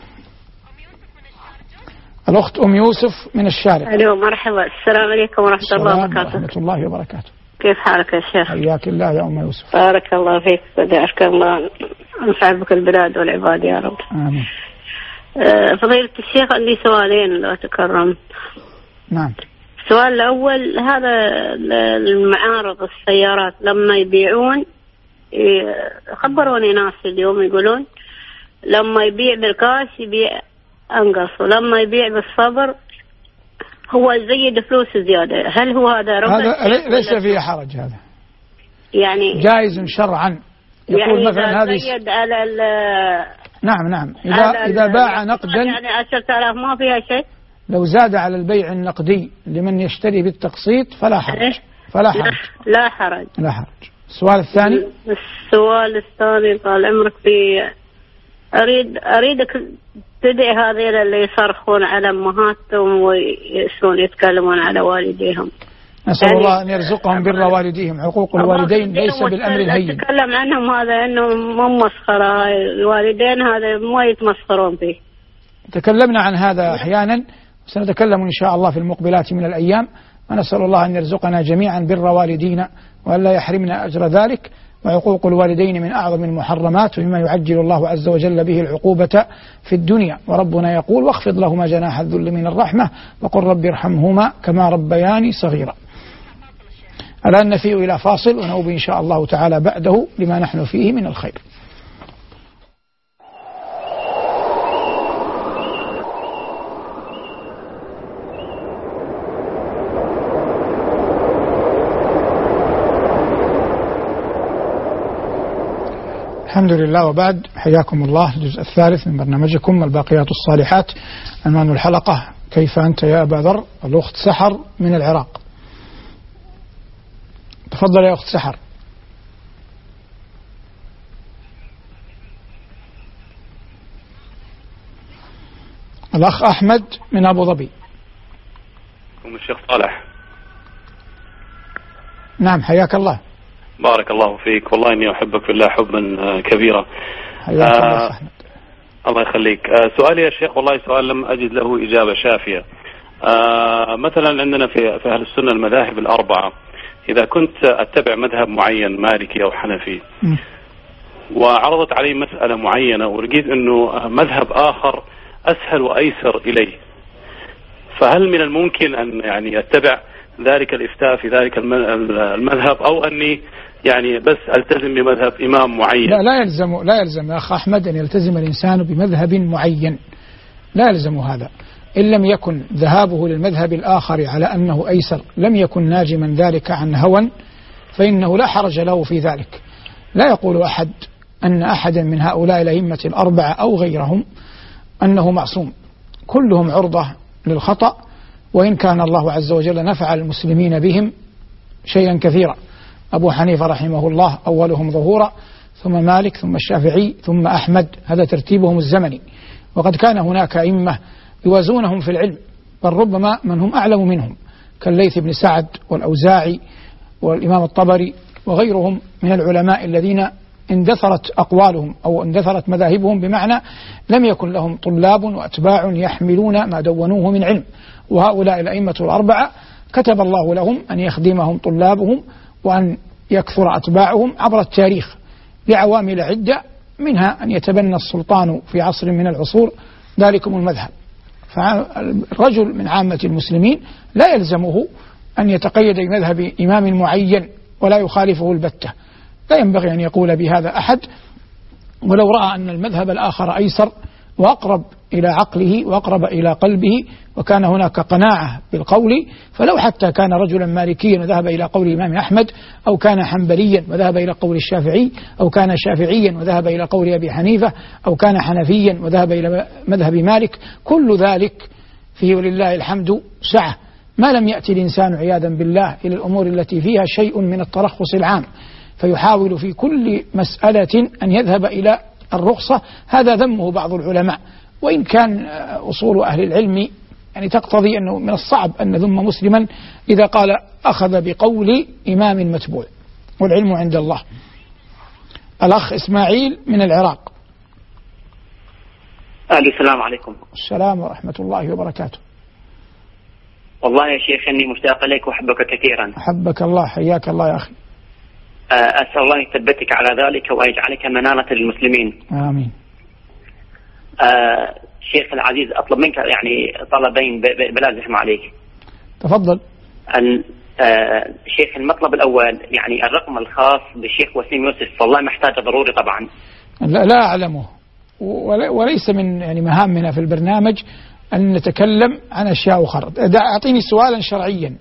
الأخت أم يوسف من الشارع. ألو مرحبا. السلام عليكم ورحمة الله وبركاته. ورحمة الله وبركاته. كيف حالك يا شيخ؟ حياك الله يا أم يوسف. بارك الله فيك، بدعك الله أنفع بك البلاد والعباد يا رب. آمين. أه فضيلة الشيخ عندي سؤالين لو تكرمت. نعم. السؤال الأول، هذا المعارض السيارات لما يبيعون، خبروني ناس اليوم يقولون لما يبيع بالكاش يبيع أنقص، ولما يبيع بالصبر هو يزيد فلوس زيادة. هل هو هذا ربا؟ هذا ليس فيه حرج، هذا يعني جائز شرعا. يقول يعني مثلا هذه زيد على ال نعم نعم إذا إذا باع نقدا يعني عشرة آلاف ما فيها شيء. لو زاد على البيع النقدي لمن يشتري بالتقسيط فلا حرج. فلا حرج. لا حرج. لا حرج. السؤال الثاني. السؤال الثاني قال عمرك في أريد أريدك تدعي هذين اللي يصرخون على أمهاتهم ويسون يتكلمون على والديهم. نسأل يعني الله أن يرزقهم بر والديهم. حقوق الوالدين ليس بالأمر الهين. تكلم عنهم هذا أنه مو مسخرة، الوالدين هذا ما يتمسخرون فيه. تكلمنا عن هذا أحيانا، سنتكلم إن شاء الله في المقبلات من الأيام، ونسأل الله أن يرزقنا جميعا بر والدينا وأن لا يحرمنا أجر ذلك. وعقوق الوالدين من أعظم المحرمات ومما يعجل الله عز وجل به العقوبة في الدنيا. وربنا يقول واخفض لهما جناح الذل من الرحمة وقل رب ارحمهما كما ربياني صغيرا. الآن نفيء إلى فاصل ونعود إن شاء الله تعالى بعده لما نحن فيه من الخير. الحمد لله وبعد، حياكم الله. الجزء الثالث من برنامجكم الباقيات الصالحات. عنوان الحلقة كيف أنت يا أبا ذر؟ الأخت سحر من العراق. تفضل يا أخت سحر. الأخ أحمد من أبو ظبي. الشيخ صالح. نعم حياك الله. بارك الله فيك، والله إني أحبك في الله حبا كبيرا. حياك الله آه أحمد. الله يخليك. آه سؤالي يا شيخ والله سؤال لم أجد له إجابة شافية. آه مثلا عندنا في في أهل السنة المذاهب الأربعة، إذا كنت أتبع مذهب معين مالكي أو حنفي م. وعرضت علي مسألة معينة ولقيت أنه مذهب آخر أسهل وأيسر إليه، فهل من الممكن أن يعني أتبع ذلك الإفتاء في ذلك المذهب، أو أني يعني بس ألتزم بمذهب إمام معين؟ لا لا يلزم لا يلزم يا أخ أحمد أن يلتزم الإنسان بمذهب معين، لا يلزم هذا. إن لم يكن ذهابه للمذهب الآخر على أنه أيسر لم يكن ناجما ذلك عن هوى، فإنه لا حرج له في ذلك. لا يقول أحد أن أحدا من هؤلاء الأئمة الأربعة أو غيرهم أنه معصوم، كلهم عرضة للخطأ، وإن كان الله عز وجل نفع المسلمين بهم شيئا كثيرا. أبو حنيفة رحمه الله أولهم ظهورا، ثم مالك، ثم الشافعي، ثم أحمد، هذا ترتيبهم الزمني. وقد كان هناك أئمة يوازونهم في العلم، بل ربما من هم أعلم منهم كالليث بن سعد والأوزاعي والإمام الطبري وغيرهم من العلماء الذين اندثرت أقوالهم أو اندثرت مذاهبهم، بمعنى لم يكن لهم طلاب وأتباع يحملون ما دونوه من علم. وهؤلاء الأئمة الأربعة كتب الله لهم أن يخدمهم طلابهم وأن يكثر أتباعهم عبر التاريخ لعوامل عدة، منها أن يتبنى السلطان في عصر من العصور ذلكم المذهب. فالرجل من عامة المسلمين لا يلزمه أن يتقيد بمذهب إمام معين ولا يخالفه البتة، لا ينبغي أن يقول بهذا أحد، ولو رأى أن المذهب الآخر أيسر وأقرب إلى عقله وأقرب إلى قلبه وكان هناك قناعة بالقول، فلو حتى كان رجلا مالكيا وذهب إلى قول الإمام أحمد، أو كان حنبليا وذهب إلى قول الشافعي، أو كان شافعيا وذهب إلى قول أبي حنيفة، أو كان حنفيا وذهب إلى مذهب مالك، كل ذلك فيه ولله الحمد سعة، ما لم يأتي الإنسان عياذا بالله إلى الأمور التي فيها شيء من الترخص العام، فيحاول في كل مسألة أن يذهب إلى الرخصة. هذا ذمه بعض العلماء، وإن كان أصول أهل العلم يعني تقتضي أنه من الصعب أن نذم مسلما إذا قال أخذ بقول إمام متبوع، والعلم عند الله. الأخ إسماعيل من العراق. السلام عليكم. السلام ورحمة الله وبركاته. والله يا شيخ إني مشتاق إليك وأحبك كثيرا. أحبك الله، حياك الله يا أخي. أسأل الله يثبتك على ذلك ويجعلك منانة للمسلمين. آمين. آه شيخ العزيز، أطلب منك يعني طلبين بلا زحمة عليك. تفضل. أن آه شيخ، المطلب الأول يعني الرقم الخاص بالشيخ وسيم يوسف، والله محتاجه ضروري طبعا. لا, لا أعلمه، وليس من يعني مهامنا في البرنامج أن نتكلم عن أشياء أخرى. أعطيني سؤالا شرعيا.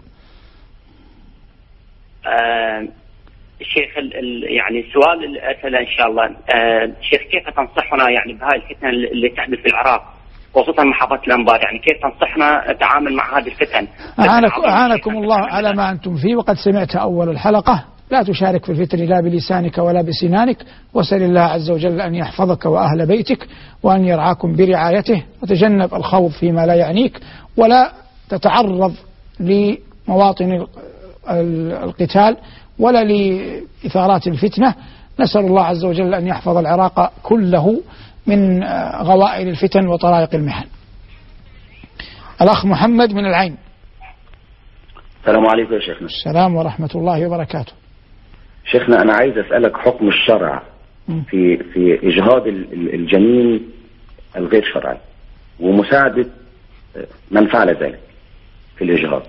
آه شيخ ال ال يعني السؤال الأسئلة إن شاء الله. آه شيخ، كيف تنصحنا يعني بهاي الفتنة اللي تحدث في العراق خصوصا محافظة الأنبار، يعني كيف تنصحنا التعامل مع هذه الفتن؟ أعانكم, أعانكم الله على ما أنتم فيه، وقد سمعت أول الحلقة. لا تشارك في الفتن لا بلسانك ولا بسنانك، وسل الله عز وجل أن يحفظك وأهل بيتك وأن يرعاكم برعايته، وتجنب الخوض فيما لا يعنيك، ولا تتعرض لمواطن القتال ولا لإثارات الفتنة. نسأل الله عز وجل أن يحفظ العراق كله من غوائل الفتن وطرائق المحن. الأخ محمد من العين. السلام عليكم يا شيخنا. السلام ورحمة الله وبركاته. شيخنا، أنا عايز أسألك حكم الشرع في في إجهاض الجنين الغير شرعي ومساعدة من فعل ذلك في الإجهاض.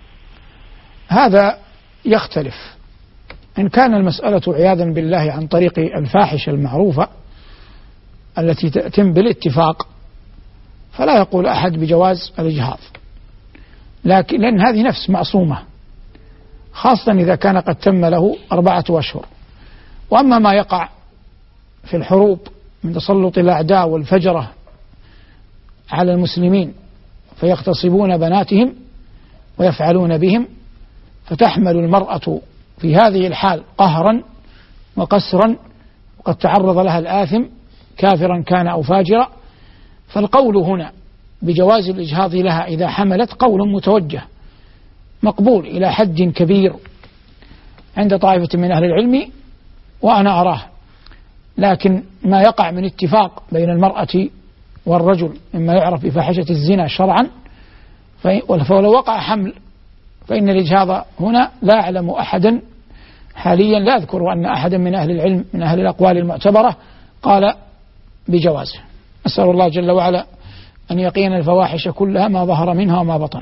هذا يختلف. إن كان المسألة عياذا بالله عن طريق الفاحشة المعروفة التي تتم بالاتفاق، فلا يقول أحد بجواز الإجهاض، لكن لأن هذه نفس معصومة، خاصة إذا كان قد تم له أربعة أشهر. وأما ما يقع في الحروب من تسلط الأعداء والفجرة على المسلمين فيغتصبون بناتهم ويفعلون بهم، فتحمل المرأة في هذه الحال قهرا وقسرا، وقد تعرض لها الآثم كافرا كان أو فاجرا. فالقول هنا بجواز الإجهاض لها إذا حملت قول متوجه مقبول إلى حد كبير عند طائفة من أهل العلم، وأنا أراه. لكن ما يقع من اتفاق بين المرأة والرجل مما يعرف بفاحشة الزنا شرعا، فلو وقع حمل فإن الإجهاض هنا لا أعلم أحدا حاليا، لا أذكر أن أحدا من أهل العلم من أهل الأقوال المعتبرة قال بجوازه. أسأل الله جل وعلا أن يقينا الفواحش كلها ما ظهر منها وما بطن.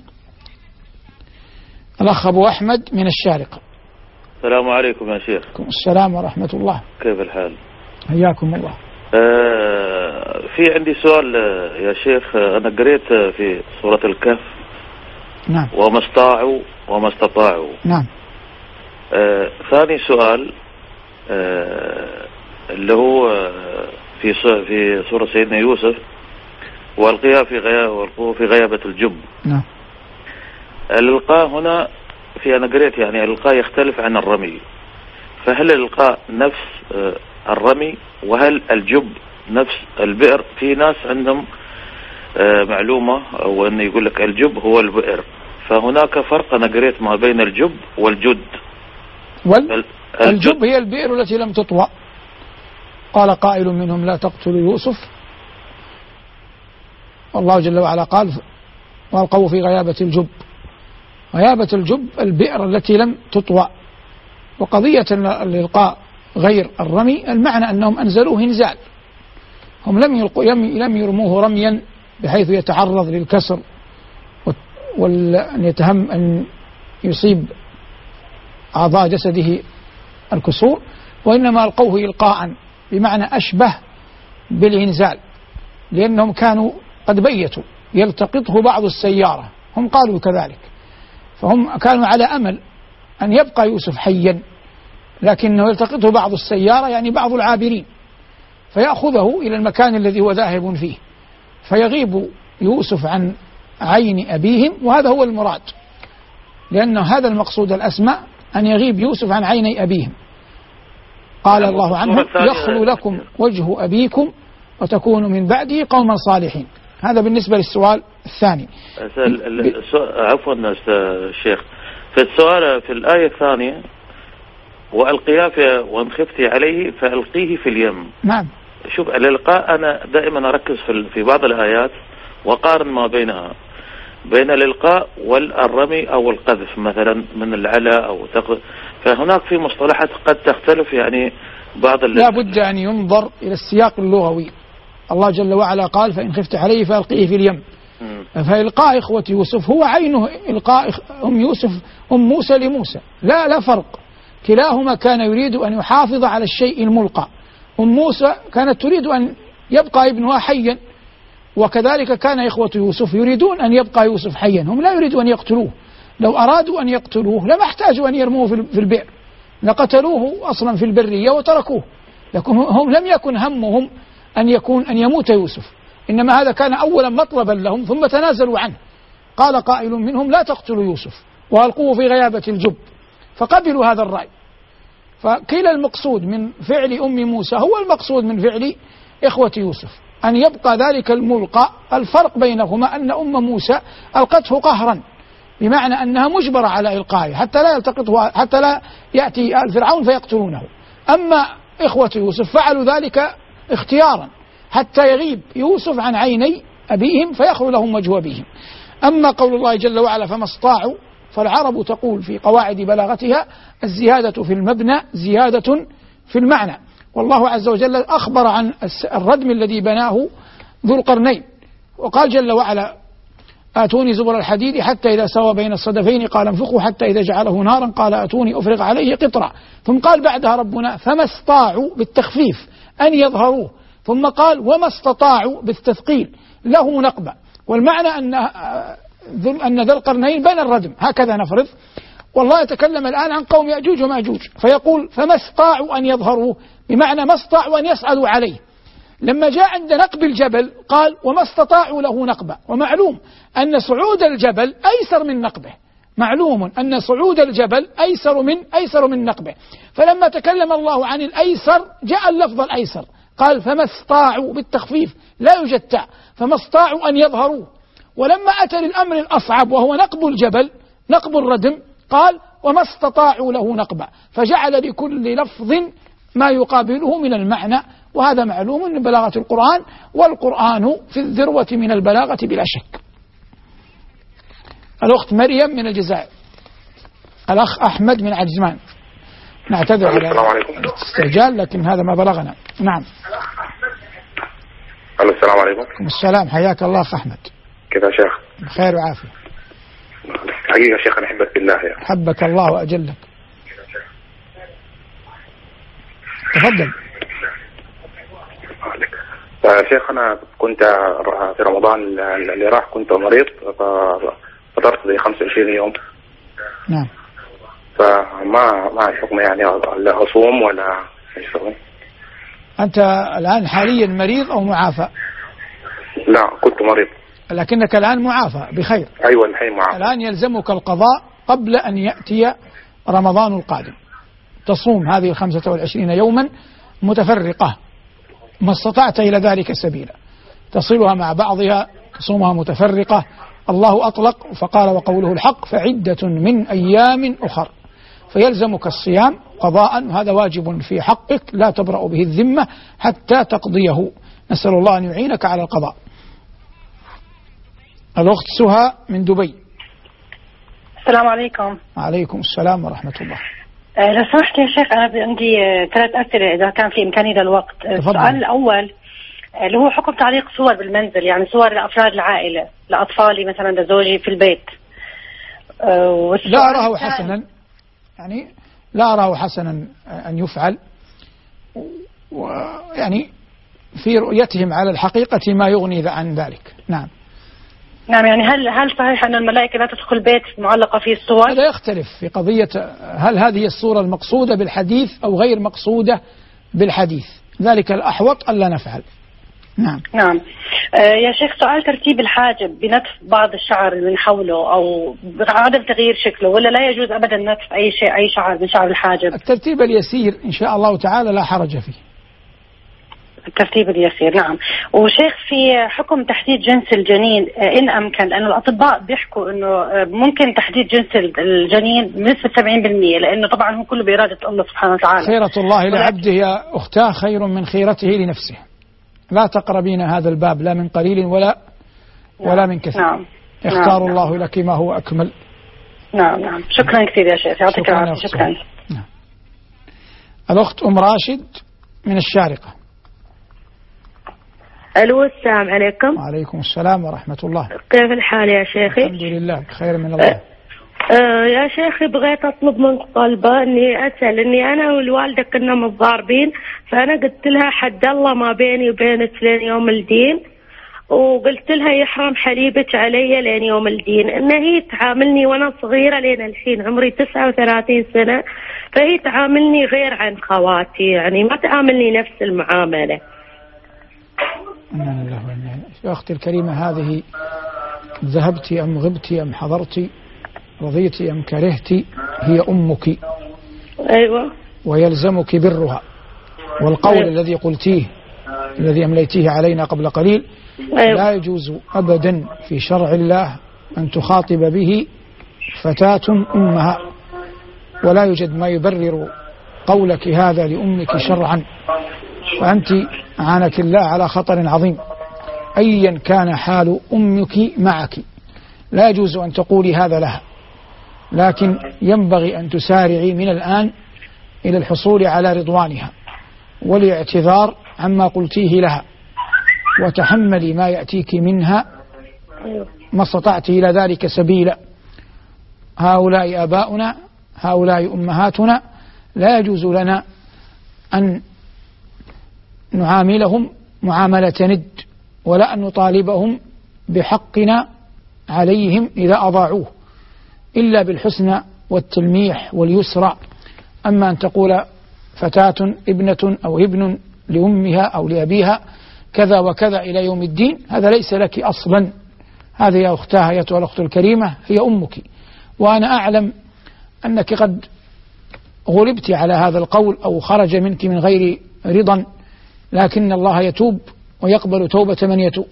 الأخ أبو أحمد من الشارقة. السلام عليكم يا شيخ. السلام ورحمة الله. كيف الحال؟ حياكم الله. آه في عندي سؤال يا شيخ. أنا قريت في سورة الكهف نعم وما استطاعوا وما استطاعوا نعم. آه ثاني سؤال آه اللي هو في في سورة سيدنا يوسف، والقيها في غيابة والقوه في غيابة الجب. نعم. الإلقاء هنا في أنا قريت يعني الإلقاء يختلف عن الرمي، فهل الإلقاء نفس الرمي؟ وهل الجب نفس البئر؟ في ناس عندهم معلومة أو أنه يقول لك الجب هو البئر، فهناك فرق أنا قريت ما بين الجب والجد. وال... الجب هي البئر التي لم تطوى، قال قائل منهم لا تقتلوا يوسف، والله جل وعلا قال وألقوا في غيابة الجب. غيابة الجب البئر التي لم تطوى. وقضية الإلقاء غير الرمي المعنى أنهم أنزلوه إنزال، هم لم يلقوا لم يرموه رميا بحيث يتعرض للكسر وأن يتهم أن يصيب أعضاء جسده الكسور، وإنما ألقوه إلقاء بمعنى أشبه بالإنزال، لأنهم كانوا قد بيتوا يلتقطه بعض السيارة، هم قالوا كذلك، فهم كانوا على أمل أن يبقى يوسف حيا، لكنه يلتقطه بعض السيارة يعني بعض العابرين فيأخذه إلى المكان الذي هو ذاهب فيه، فيغيب يوسف عن عين أبيهم، وهذا هو المراد، لأن هذا المقصود الأسمى أن يغيب يوسف عن عيني أبيهم. قال الله عنه يخلو لكم وجه أبيكم وتكونوا من بعده قوما صالحين. هذا بالنسبة للسؤال الثاني. عفوا الشيخ، في السؤال في الآية الثانية وألقيا وإن خفتي عليه فألقيه في اليم. نعم. شوف الإلقاء أنا دائما أركز في في بعض الآيات وقارن ما بينها بين الإلقاء والرمي أو القذف مثلا من العلا أو تقذف، فهناك في مصطلحات قد تختلف يعني بعض. لا بد أن ينظر إلى السياق اللغوي. الله جل وعلا قال فإن خفت عليه فألقيه في اليم، فإلقاء إخوة يوسف هو عينه إلقاء أم يوسف أم موسى لموسى، لا لا فرق، كلاهما كان يريد أن يحافظ على الشيء الملقى. أم موسى كانت تريد أن يبقى ابنها حيا، وكذلك كان إخوة يوسف يريدون أن يبقى يوسف حيا، هم لا يريدون أن يقتلوه، لو أرادوا أن يقتلوه لما احتاجوا أن يرموه في البئر، لقتلوه أصلا في البرية وتركوه، لكن هم لم يكن همهم أن يكون أن يموت يوسف، إنما هذا كان أولا مطلبا لهم ثم تنازلوا عنه. قال قائل منهم لا تقتلوا يوسف وألقوه في غيابة الجب، فقبلوا هذا الرأي. فكلا المقصود من فعل أم موسى هو المقصود من فعل إخوة يوسف، أن يبقى ذلك الملقى. الفرق بينهما أن أم موسى ألقته قهرا، بمعنى أنها مجبرة على إلقائه حتى لا يلتقطه، حتى لا يأتي آل فرعون فيقتلونه. أما إخوة يوسف فعلوا ذلك اختيارا حتى يغيب يوسف عن عيني أبيهم فيخلو لهم وجه أبيهم. أما قول الله جل وعلا فما استطاعوا، فالعرب تقول في قواعد بلاغتها الزيادة في المبنى زيادة في المعنى، والله عز وجل أخبر عن الردم الذي بناه ذو القرنين، وقال جل وعلا آتوني زبر الحديد حتى إذا سوى بين الصدفين قال انفخوا حتى إذا جعله نارا قال آتوني أفرغ عليه قطرا، ثم قال بعدها ربنا فما استطاعوا بالتخفيف أن يظهروه، ثم قال وما استطاعوا بالتثقيل له نقبة، والمعنى أن أن ذا القرنين بين الردم، هكذا نفرض. والله يتكلم الآن عن قوم يأجوج ومأجوج، فيقول فما استطاعوا أن يظهروه، بمعنى ما استطاعوا أن يصعدوا عليه. لما جاء عند نقب الجبل قال وما استطاعوا له نقبة، ومعلوم أن صعود الجبل أيسر من نقبه، معلوم أن صعود الجبل أيسر من أيسر من نقبه، فلما تكلم الله عن الأيسر جاء اللفظ الأيسر، قال فما استطاعوا بالتخفيف لا يوجد تاء، فما استطاعوا أن يظهروه. ولما أتى للأمر الأصعب وهو نقب الجبل نقب الردم قال وما استطاعوا له نقبة، فجعل لكل لفظ ما يقابله من المعنى، وهذا معلوم من بلاغة القرآن، والقرآن في الذروة من البلاغة بلا شك. الأخت مريم من الجزائر. الأخ أحمد من عجمان. نعتذر على الاستعجال لكن هذا ما بلغنا. نعم. السلام عليكم. السلام، حياك الله أخ أحمد. كيف يا شيخ؟ بخير وعافية. حقيقة شيخ أنا أحبك بالله يا. حبك الله وأجلك. تفضل. يا شيخ أنا كنت في رمضان اللي راح كنت مريض فطرت لي خمسة وعشرين يوم. نعم. فما ما الحكم يعني لا أصوم ولا إيش أسوي؟ أنت الآن حاليا مريض أو معافى؟ لا كنت مريض. لكنك الآن معافى بخير. أيوة الحين معافى. الآن يلزمك القضاء قبل أن يأتي رمضان القادم، تصوم هذه الخمسة والعشرين يوما متفرقة ما استطعت إلى ذلك سبيلا، تصلها مع بعضها، تصومها متفرقة. الله أطلق فقال وقوله الحق فعدة من أيام أخر، فيلزمك الصيام قضاء، وهذا واجب في حقك لا تبرأ به الذمة حتى تقضيه. نسأل الله أن يعينك على القضاء. الأخت سهى من دبي. السلام عليكم. وعليكم السلام ورحمة الله. أه لو سمحت يا شيخ، أنا عندي ثلاث أسئلة إذا كان في إمكانية للوقت. السؤال الأول اللي هو حكم تعليق صور بالمنزل، يعني صور لأفراد العائلة، لأطفالي مثلا، لزوجي في البيت. أه لا أراه حسنا، يعني لا أراه حسنا أن يفعل، ويعني في رؤيتهم على الحقيقة ما يغني عن ذلك. نعم. نعم، يعني هل هل صحيح أن الملائكة لا تدخل بيت معلقة فيه الصور؟ هذا يختلف في قضية هل هذه الصورة المقصودة بالحديث أو غير مقصودة بالحديث، ذلك الأحوط ألا نفعل. نعم. نعم. آه يا شيخ، سؤال ترتيب الحاجب بنتف بعض الشعر من حوله أو عدم تغيير شكله، ولا لا يجوز أبدا نتف أي شيء أي شعر من شعر الحاجب؟ الترتيب اليسير إن شاء الله تعالى لا حرج فيه. الترتيب اليسير. نعم. وشيخ في حكم تحديد جنس الجنين إن أمكن، لأن الأطباء بيحكوا إنه ممكن تحديد جنس الجنين بنسبة سبعين بالمئة، لأنه طبعا هو كله بإرادة الله سبحانه وتعالى. خيرة الله لعبده يا أختاه خير من خيرته لنفسه. لا تقربين هذا الباب لا من قليل ولا نعم. ولا من كثير. نعم. اختار نعم. الله لك ما هو أكمل. نعم نعم. شكرا كثير يا شيخ، يعطيك العافية. شكرا. نعم. الأخت أم راشد من الشارقة. ألو، السلام عليكم. وعليكم السلام ورحمة الله. كيف الحال يا شيخي؟ الحمد لله بخير من الله. أه أه يا شيخي، بغيت أطلب من طلبة إني أسأل، إني أنا والوالدة كنا متضاربين، فأنا قلت لها حد الله ما بيني وبينك لين يوم الدين، وقلت لها يحرم حليبك علي لين يوم الدين، إن هي تعاملني وأنا صغيرة لين الحين عمري تسعة وثلاثين سنة، فهي تعاملني غير عن خواتي، يعني ما تعاملني نفس المعاملة. يا أختي الكريمة، هذه ذهبت أم غبت أم حضرت، رضيت أم كرهت، هي أمك. أيوة. ويلزمك برها، والقول أيوة. الذي قلتيه الذي أمليتيه علينا قبل قليل أيوة. لا يجوز أبدا في شرع الله أن تخاطب به فتاة أمها، ولا يوجد ما يبرر قولك هذا لأمك شرعا، فأنت أعانك الله على خطر عظيم أيا كان حال أمك معك. لا يجوز أن تقولي هذا لها، لكن ينبغي أن تسارعي من الآن إلى الحصول على رضوانها والاعتذار عما قلتيه لها، وتحملي ما يأتيك منها ما استطعت إلى ذلك سبيلا. هؤلاء آباؤنا، هؤلاء أمهاتنا، لا يجوز لنا أن نعاملهم معاملة ند، ولا أن نطالبهم بحقنا عليهم إذا أضاعوه، إلا بالحسنى والتلميح واليسرى. أما أن تقول فتاة ابنة أو ابن لأمها أو لأبيها كذا وكذا إلى يوم الدين، هذا ليس لك أصلا. هذه يا أختها أيتها الأخت الكريمة هي أمك، وأنا أعلم أنك قد غلبت على هذا القول أو خرج منك من غير رضا، لكن الله يتوب ويقبل توبة من يتوب،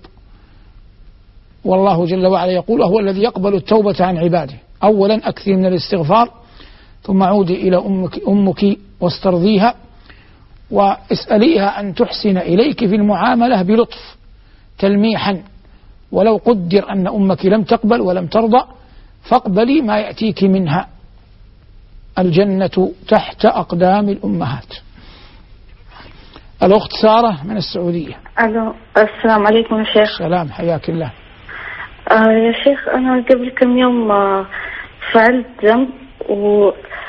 والله جل وعلا يقول هو الذي يقبل التوبة عن عباده. أولا أكثر من الاستغفار، ثم عودي إلى أمك, أمك واسترضيها، واسأليها أن تحسن إليك في المعاملة بلطف تلميحا، ولو قدر أن أمك لم تقبل ولم ترضى فاقبلي ما يأتيك منها. الجنة تحت أقدام الأمهات. الأخت سارة من السعودية. ألو، السلام عليكم يا شيخ. السلام، حياك الله. آه يا شيخ، أنا قبل كم يوم آه فعلت ذنب و...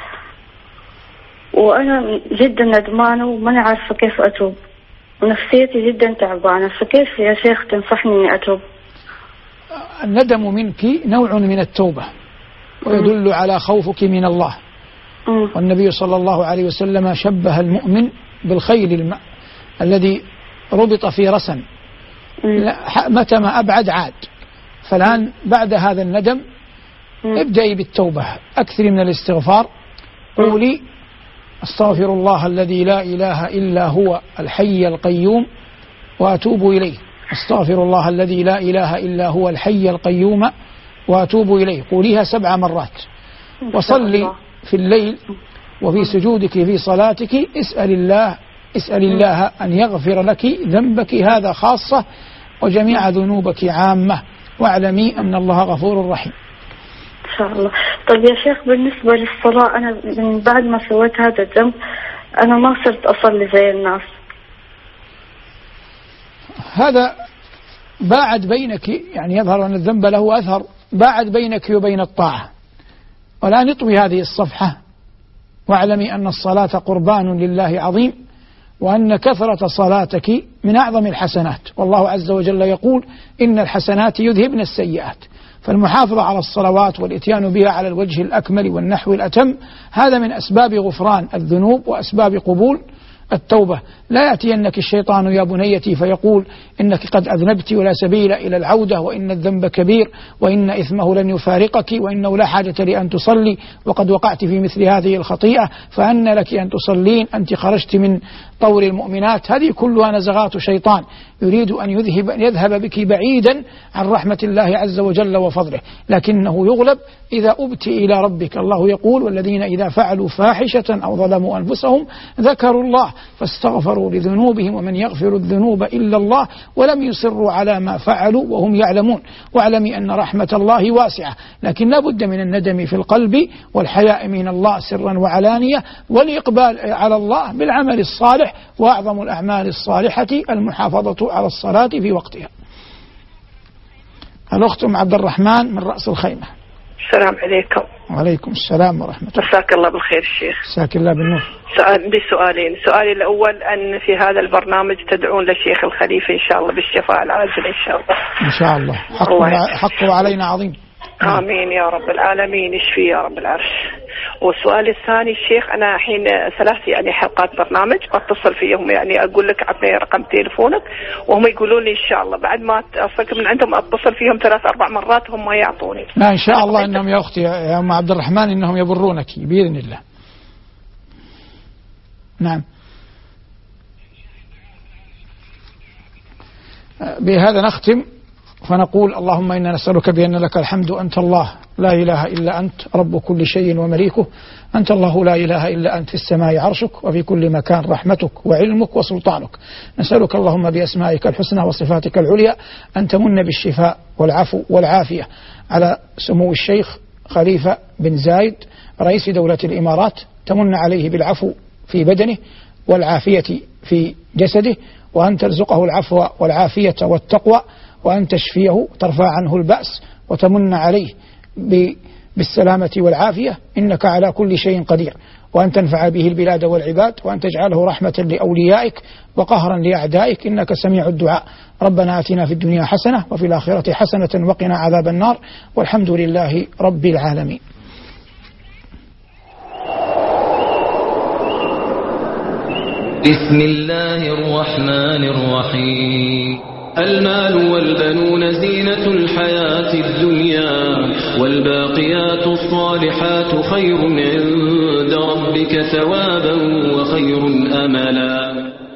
وأنا جدا ندمانة وماني عارفة كيف أتوب، ونفسيتي جدا تعبانة، فكيف يا شيخ تنصحني إني أتوب؟ الندم منك نوع من التوبة، ويدل على خوفك من الله. م. والنبي صلى الله عليه وسلم شبه المؤمن بالخيل الم... الذي ربط في رسن، متى ما أبعد عاد. فالآن بعد هذا الندم ابدأي بالتوبة، أكثر من الاستغفار، قولي أستغفر الله الذي لا إله إلا هو الحي القيوم وأتوب إليه، أستغفر الله الذي لا إله إلا هو الحي القيوم وأتوب إليه، قوليها سبع مرات، وصلي في الليل وفي سجودك في صلاتك اسأل الله اسأل الله أن يغفر لك ذنبك هذا خاصة وجميع ذنوبك عامة، واعلمي أن الله غفور رحيم. إن شاء الله. طيب يا شيخ بالنسبة للصلاة، أنا من بعد ما سويت هذا الذنب أنا ما صرت أصلي زي الناس. هذا باعد بينك، يعني يظهر أن الذنب له أثر، باعد بينك وبين الطاعة. ولا نطوي هذه الصفحة، واعلمي أن الصلاة قربان لله عظيم، وأن كثرة صلاتك من أعظم الحسنات، والله عز وجل يقول إن الحسنات يذهبن السيئات. فالمحافظة على الصلوات والإتيان بها على الوجه الأكمل والنحو الأتم هذا من أسباب غفران الذنوب وأسباب قبول التوبة. لا يأتينك الشيطان يا بنيتي فيقول إنك قد أذنبت ولا سبيل إلى العودة، وإن الذنب كبير، وإن إثمه لن يفارقك، وإنه لا حاجة لأن تصلي وقد وقعت في مثل هذه الخطيئة، فأن لك أن تصلين، أنت خرجت من طور المؤمنات. هذه كلها نزغات شيطان يريد أن يذهب, أن يذهب بك بعيدا عن رحمة الله عز وجل وفضله، لكنه يغلب إذا أبت إلى ربك. الله يقول والذين إذا فعلوا فاحشة أو ظلموا أنفسهم ذكروا الله فاستغفروا لذنوبهم ومن يغفر الذنوب إلا الله ولم يصروا على ما فعلوا وهم يعلمون. واعلمي أن رحمة الله واسعة، لكن لا بد من الندم في القلب والحياء من الله سرا وعلانية، والإقبال على الله بالعمل الصالح، وأعظم الأعمال الصالحة المحافظة على الصلاة في وقتها. الأخت أم عبد الرحمن من رأس الخيمة. السلام عليكم. وعليكم السلام ورحمة الله. مساك الله بالخير الشيخ. مساك الله بالنور. عندي سؤالين. سؤالي الأول أن في هذا البرنامج تدعون للشيخ الخليفة إن شاء الله بالشفاء العاجل إن شاء الله. إن شاء الله. حقه, حقه علينا عظيم. آمين يا رب العالمين، يشفي يا رب العرش. والسؤال الثاني الشيخ، أنا حين ثلاث يعني حلقات برنامج أتصل فيهم، يعني أقول لك عطني رقم تليفونك وهم يقولون لي إن شاء الله بعد ما أفكر من عندهم أتصل فيهم ثلاث أربع مرات هم ما يعطوني. لا إن شاء الله إنهم يا أختي يا أم عبد الرحمن إنهم يبرونك بإذن الله. نعم. بهذا نختم فنقول اللهم إنا نسألك بأن لك الحمد أنت الله لا إله إلا أنت رب كل شيء ومليكه، أنت الله لا إله إلا أنت في السماء عرشك وفي كل مكان رحمتك وعلمك وسلطانك. نسألك اللهم بأسمائك الحسنى وصفاتك العليا أن تمن بالشفاء والعفو والعافية على سمو الشيخ خليفة بن زايد رئيس دولة الإمارات، تمن عليه بالعفو في بدنه والعافية في جسده، وأن ترزقه العفو والعافية والتقوى، وأن تشفيه ترفع عنه البأس وتمن عليه بالسلامة والعافية، إنك على كل شيء قدير، وأن تنفع به البلاد والعباد، وأن تجعله رحمة لأوليائك وقهرا لأعدائك، إنك سميع الدعاء. ربنا آتنا في الدنيا حسنة وفي الآخرة حسنة وقنا عذاب النار، والحمد لله رب العالمين. بسم الله الرحمن الرحيم. المال والبنون زينة الحياة الدنيا، والباقيات الصالحات خير عند ربك ثوابا وخير أملا.